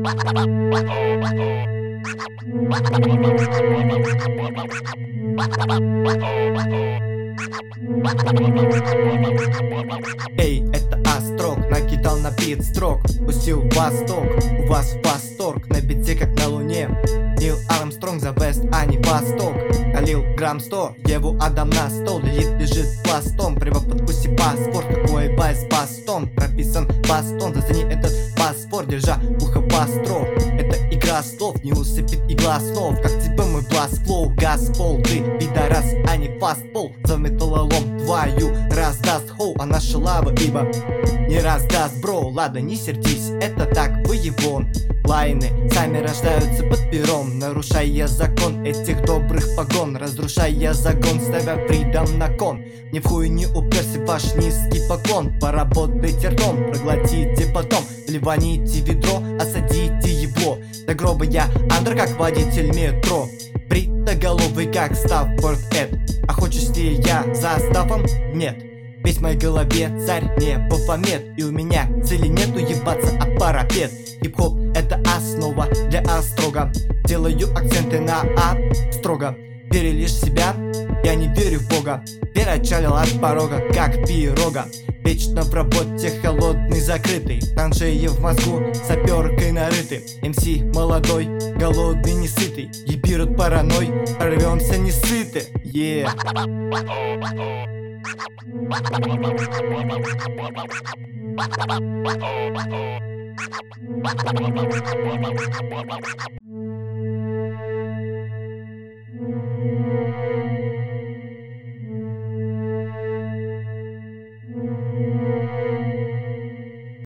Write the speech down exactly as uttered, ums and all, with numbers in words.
Эй, это Острог, накидал на бит строк, пустил восток, у вас восторг, на бите как на луне. Нил Армстронг за Вест, а не Восток. Налил грамм сто, его отдам на стол. Лилит лежит пластом, прямо в подкусе паспорт. Какой байс бастон, прописан бастон. Зацени этот паспорт, держа ухо востро. Это игра слов, не усыпит игла снов. Как тебе мой бластфлоу, газпол. Ты пидорас, а не фастпол. За металлолом твою раздаст хоу, а наша лава ибо не раздаст, бро. Ладно, не сердись, это так, вы его лайны сами рождаются под пером, нарушая закон этих добрых погон, разрушая загон, ставя фридом на кон. Ни в хуй не уперся ваш низкий поклон. Поработайте ртом, проглотите потом, вливаните ведро, осадите его. До гроба я андер, как водитель метро, бритоголовый, как Стаффорд Эд. А хочешь ли я за Стаффом? Нет. Весь в моей голове царь не Бафомет, и у меня цели нету ебаться об парапет. Хип-хоп это основа для Острога. Делаю акценты на А строго. Вери лишь в себя, я не верю в Бога. Вера отчалила от порога, как пирога. Вечно в работе холодный, закрытый. Траншеи в мозгу саперкой нарыты. МС молодой, голодный, несытый. Ебирут параной, прорвемся не сыты. Yeah.